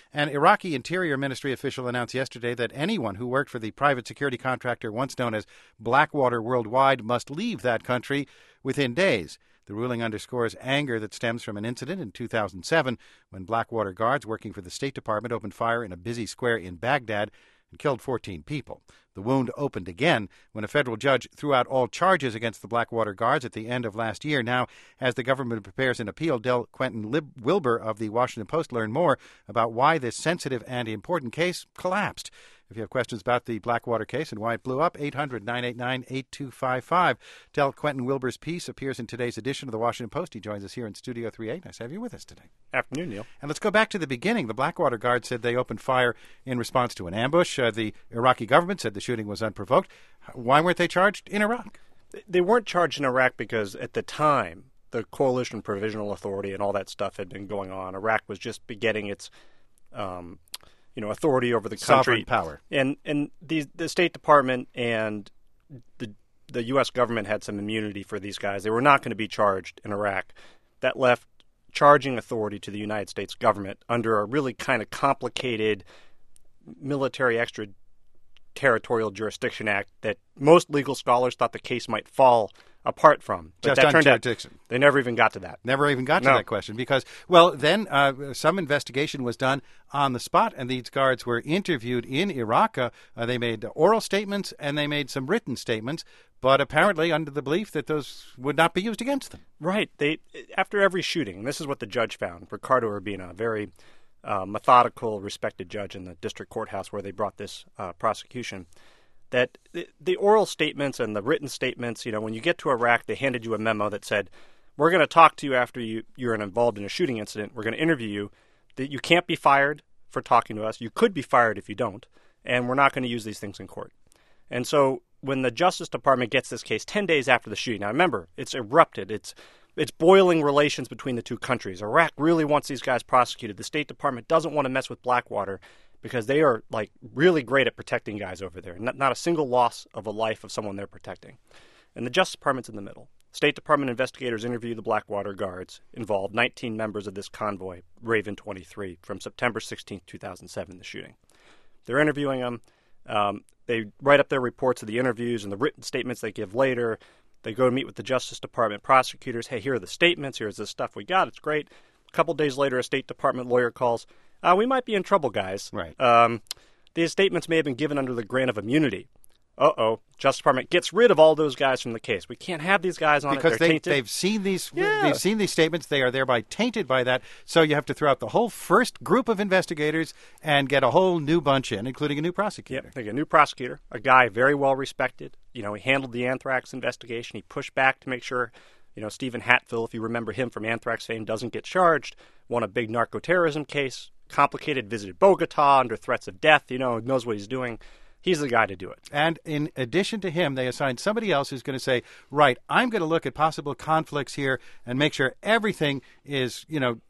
An Iraqi Interior Ministry official announced yesterday that anyone who worked for the private security contractor once known as Blackwater Worldwide must leave that country within days. The ruling underscores anger that stems from an incident in 2007 when Blackwater guards working for the State Department opened fire in a busy square in Baghdad and killed 14 people. The wound opened again when a federal judge threw out all charges against the Blackwater guards at the end of last year. Now, as the government prepares an appeal, Del Quentin Wilber of the Washington Post learned more about why this sensitive and important case collapsed. If you have questions about the Blackwater case and why it blew up, 800-989-8255. Del Quentin Wilber's piece appears in today's edition of the Washington Post. He joins us here in Studio 3A. Nice to have you with us today. Afternoon, Neil. And let's go back to the beginning. The Blackwater Guard said they opened fire in response to an ambush. The Iraqi government said the shooting was unprovoked. Why weren't they charged in Iraq? They weren't charged in Iraq because at the time, the Coalition Provisional Authority and all that stuff had been going on. Iraq was just begetting its authority over the country. Sovereign power. And the State Department and the U.S. government had some immunity for these guys. They were not going to be charged in Iraq. That left charging authority to the United States government under a really kind of complicated military extraterritorial jurisdiction act that most legal scholars thought the case might fall apart from. But Just that on turned out jurisdiction. they never even got to that. Never even got to that question because, then some investigation was done on the spot, and these guards were interviewed in Iraq. They made oral statements, and they made some written statements, but apparently under the belief that those would not be used against them. Right. After every shooting, and this is what the judge found, Ricardo Urbina, a very methodical, respected judge in the district courthouse where they brought this prosecution, that the oral statements and the written statements, when you get to Iraq, they handed you a memo that said, we're going to talk to you after you're involved in a shooting incident. We're going to interview you. That you can't be fired for talking to us. You could be fired if you don't. And we're not going to use these things in court. And so when the Justice Department gets this case 10 days after the shooting, now remember, it's erupted. It's boiling relations between the two countries. Iraq really wants these guys prosecuted. The State Department doesn't want to mess with Blackwater because they are really great at protecting guys over there. Not a single loss of a life of someone they're protecting. And the Justice Department's in the middle. State Department investigators interview the Blackwater guards, involved 19 members of this convoy, Raven 23, from September 16, 2007, the shooting. They're interviewing them. They write up their reports of the interviews and the written statements they give later. They go to meet with the Justice Department prosecutors. Hey, here are the statements. Here's the stuff we got. It's great. A couple days later, a State Department lawyer calls. We might be in trouble, guys. Right. These statements may have been given under the grant of immunity. Justice Department gets rid of all those guys from the case. We can't have these guys on because it. They're tainted. They've seen these statements. They are thereby tainted by that. So you have to throw out the whole first group of investigators and get a whole new bunch in, including a new prosecutor. Yep, they get a new prosecutor, a guy very well respected. He handled the anthrax investigation. He pushed back to make sure, Stephen Hatfield, if you remember him from anthrax fame, doesn't get charged. Won a big narco-terrorism case. Complicated, visited Bogota under threats of death, knows what he's doing. He's the guy to do it. And in addition to him, they assigned somebody else who's going to say, right, I'm going to look at possible conflicts here and make sure everything is,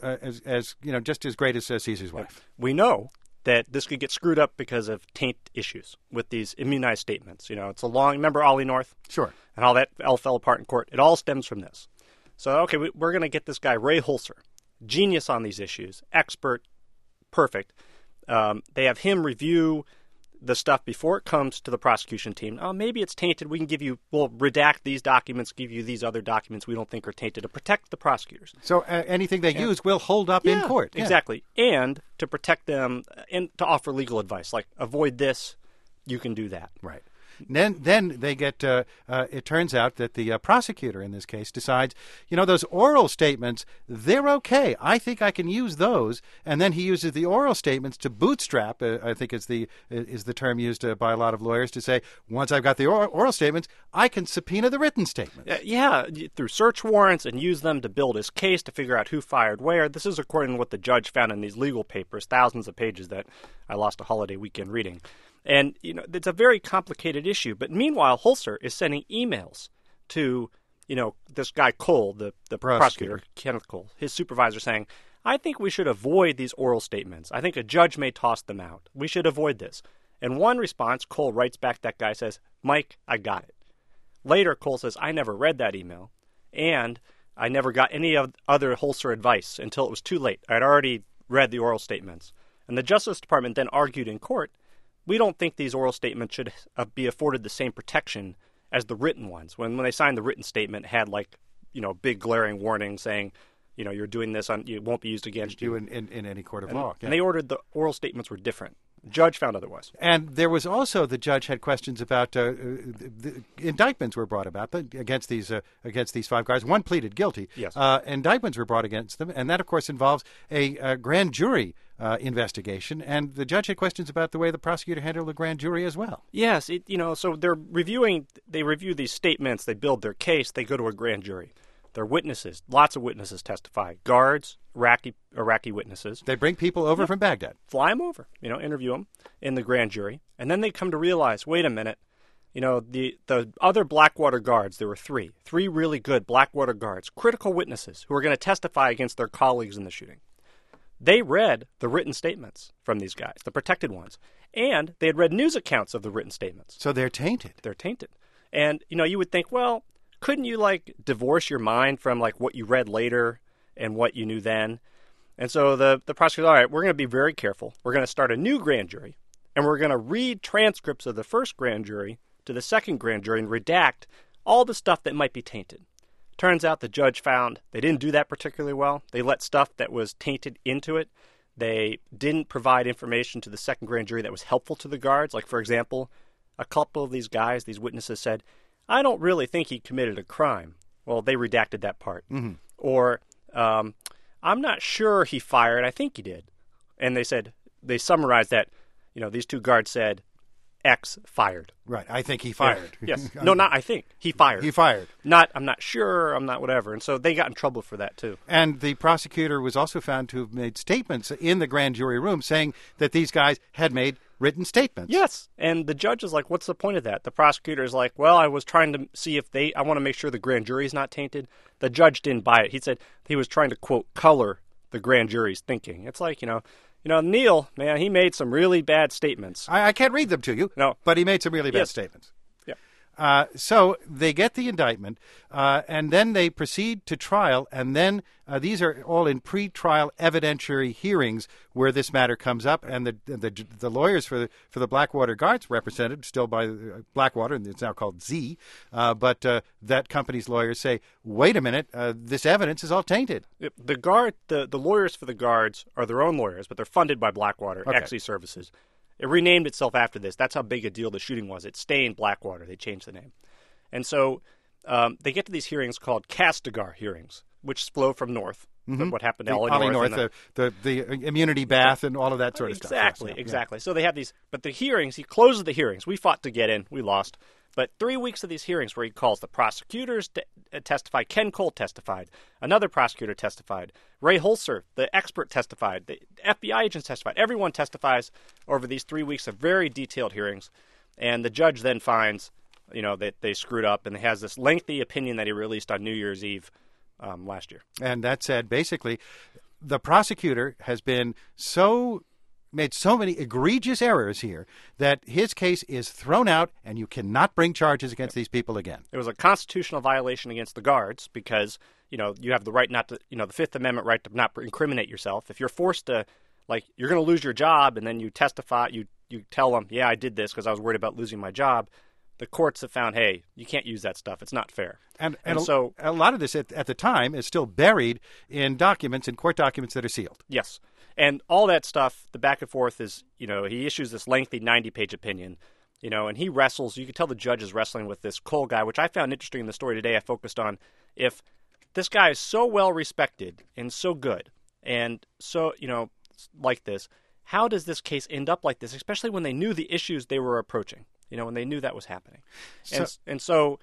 just as great as Caesar's wife. We know that this could get screwed up because of taint issues with these immunized statements. It's a long, remember Ollie North? Sure. And how that all fell apart in court. It all stems from this. So, okay, we're going to get this guy, Ray Holzer, genius on these issues, expert, perfect. They have him review the stuff before it comes to the prosecution team. Maybe it's tainted. We'll redact these documents, give you these other documents we don't think are tainted to protect the prosecutors. So anything they use will hold up in court. Yeah. Exactly. And to protect them and to offer legal advice, like avoid this, you can do that. Right. Then they get, it turns out that the prosecutor in this case decides, those oral statements, they're okay. I think I can use those. And then he uses the oral statements to bootstrap, I think is the term used by a lot of lawyers to say, once I've got the oral statements, I can subpoena the written statements. Through search warrants and use them to build his case to figure out who fired where. This is according to what the judge found in these legal papers, thousands of pages that I lost a holiday weekend reading. And, it's a very complicated issue. But meanwhile, Holzer is sending emails to, this guy Cole, the prosecutor, Kenneth Cole, his supervisor, saying, I think we should avoid these oral statements. I think a judge may toss them out. We should avoid this. In one response, Cole writes back, that guy says, Mike, I got it. Later, Cole says, I never read that email, and I never got any other Holzer advice until it was too late. I had already read the oral statements. And the Justice Department then argued in court, we don't think these oral statements should be afforded the same protection as the written ones. When they signed the written statement, it had big glaring warning saying, you're doing this, it won't be used against you. In any court of law. Yeah. And they ordered the oral statements were different. The judge found otherwise. And there was also, the judge had questions about the indictments were brought about against these 5 guys. One pleaded guilty. Yes. Indictments were brought against them, and that, of course, involves a grand jury investigation. And the judge had questions about the way the prosecutor handled the grand jury as well. Yes. So they review these statements, they build their case, they go to a grand jury. They're witnesses. Lots of witnesses testify. Guards, Iraqi witnesses. They bring people over from Baghdad. Fly them over, interview them in the grand jury. And then they come to realize, wait a minute, the other Blackwater guards, there were three really good Blackwater guards, critical witnesses who were going to testify against their colleagues in the shooting. They read the written statements from these guys, the protected ones. And they had read news accounts of the written statements. So they're tainted. They're tainted. And, you would think, well, couldn't you divorce your mind from what you read later and what you knew then? And so the prosecutor, all right, we're going to be very careful. We're going to start a new grand jury, and we're going to read transcripts of the first grand jury to the second grand jury and redact all the stuff that might be tainted. Turns out the judge found they didn't do that particularly well. They let stuff that was tainted into it. They didn't provide information to the second grand jury that was helpful to the guards. For example, a couple of these guys, these witnesses said, I don't really think he committed a crime. Well, they redacted that part. Mm-hmm. Or, I'm not sure he fired. I think he did. And they summarized that, these two guards said, X fired. Right. I think he fired. Yeah. Yes. No, not I think. He fired. He fired. Not, I'm not sure, I'm not whatever. And so they got in trouble for that, too. And the prosecutor was also found to have made statements in the grand jury room saying that these guys had made written statements. Yes. And the judge is like, what's the point of that? The prosecutor is like, well, I was trying to see if I want to make sure the grand jury is not tainted. The judge didn't buy it. He said he was trying to, quote, color the grand jury's thinking. It's like, Neil, man, he made some really bad statements. I can't read them to you. No. But he made some really bad statements. Yeah. So they get the indictment, and then they proceed to trial, and then these are all in pre-trial evidentiary hearings where this matter comes up, and the lawyers for the Blackwater Guards, represented still by Blackwater, and it's now called Z, but that company's lawyers say, wait a minute, this evidence is all tainted. The lawyers for the guards are their own lawyers, but they're funded by Blackwater, Okay. XE Services. It renamed itself after this. That's how big a deal the shooting was. It stayed Blackwater. They changed the name. And so they get to these hearings called Castigar hearings, which flow from North. Mm-hmm. What happened to Ollie North, the immunity bath and all of that sort of stuff. Exactly, Yes, yeah. exactly. So they have these, but the hearings, he closes the hearings. We fought to get in. We lost. But 3 weeks of these hearings where he calls the prosecutors to testify. Ken Cole testified. Another prosecutor testified. Ray Holzer, the expert, testified. The FBI agents testified. Everyone testifies over these 3 weeks of very detailed hearings. And the judge then finds, that they screwed up, and has this lengthy opinion that he released on New Year's Eve last year. And that said, basically, the prosecutor has made so many egregious errors here that his case is thrown out, and you cannot bring charges against these people again. It was a constitutional violation against the guards because, you have the right not to, the Fifth Amendment right to not incriminate yourself. If you're forced to, you're going to lose your job, and then you testify, you tell them, yeah, I did this because I was worried about losing my job. The courts have found, hey, you can't use that stuff. It's not fair. And so a lot of this at the time is still buried in court documents that are sealed. Yes. And all that stuff, the back and forth is, he issues this lengthy 90-page opinion, and he wrestles. You can tell the judge is wrestling with this Cole guy, which I found interesting in the story today. I focused on if this guy is so well respected and so good and so, like this, how does this case end up like this, especially when they knew the issues they were approaching, when they knew that was happening. So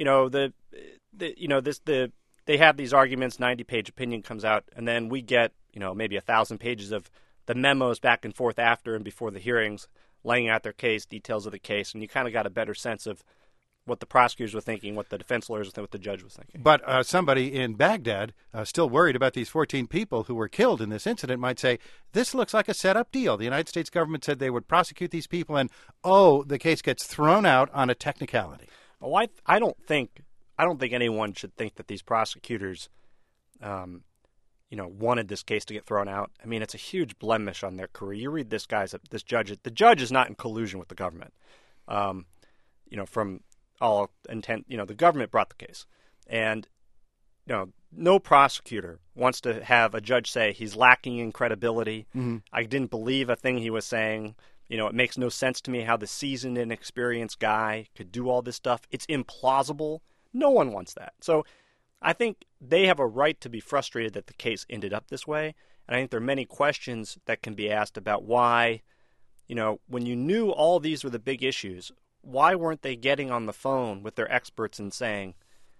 they have these arguments, 90-page opinion comes out, and then we get, maybe 1,000 pages of the memos back and forth after and before the hearings, laying out their case, details of the case, and you kind of got a better sense of what the prosecutors were thinking, what the defense lawyers were thinking, what the judge was thinking. But somebody in Baghdad, still worried about these 14 people who were killed in this incident, might say, this looks like a set-up deal. The United States government said they would prosecute these people, and, the case gets thrown out on a technicality. Well, I don't think anyone should think that these prosecutors, wanted this case to get thrown out. I mean, it's a huge blemish on their career. You read this judge. The judge is not in collusion with the government. From all intent, the government brought the case, and no prosecutor wants to have a judge say he's lacking in credibility. Mm-hmm. I didn't believe a thing he was saying. It makes no sense to me how the seasoned and experienced guy could do all this stuff. It's implausible. No one wants that. So I think they have a right to be frustrated that the case ended up this way. And I think there are many questions that can be asked about why, when you knew all these were the big issues, why weren't they getting on the phone with their experts and saying,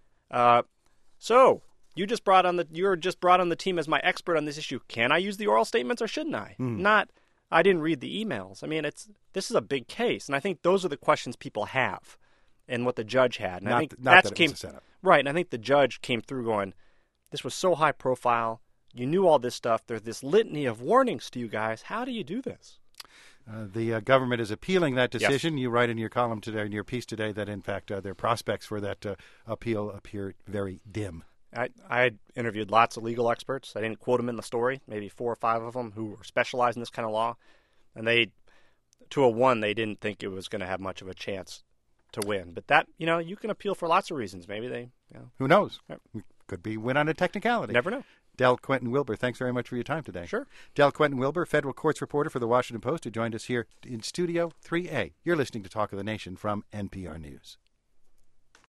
so you're just brought on the team as my expert on this issue. Can I use the oral statements or shouldn't I? Not, I didn't read the emails. I mean, this is a big case, and I think those are the questions people have, and what the judge had. And I think that it was a setup. Right, and I think the judge came through going, this was so high profile. You knew all this stuff. There's this litany of warnings to you guys. How do you do this? The government is appealing that decision. Yes. You write in your column today, in your piece today, that in fact their prospects for that appeal appear very dim. I interviewed lots of legal experts. I didn't quote them in the story, maybe 4 or 5 of them who were specialized in this kind of law. And they, to a one, they didn't think it was going to have much of a chance to win. But that, you can appeal for lots of reasons. Maybe they, Who knows? Yep. Could be win on a technicality. Never know. Del Quentin Wilber, thanks very much for your time today. Sure. Del Quentin Wilber, federal courts reporter for the Washington Post, who joined us here in Studio 3A. You're listening to Talk of the Nation from NPR News.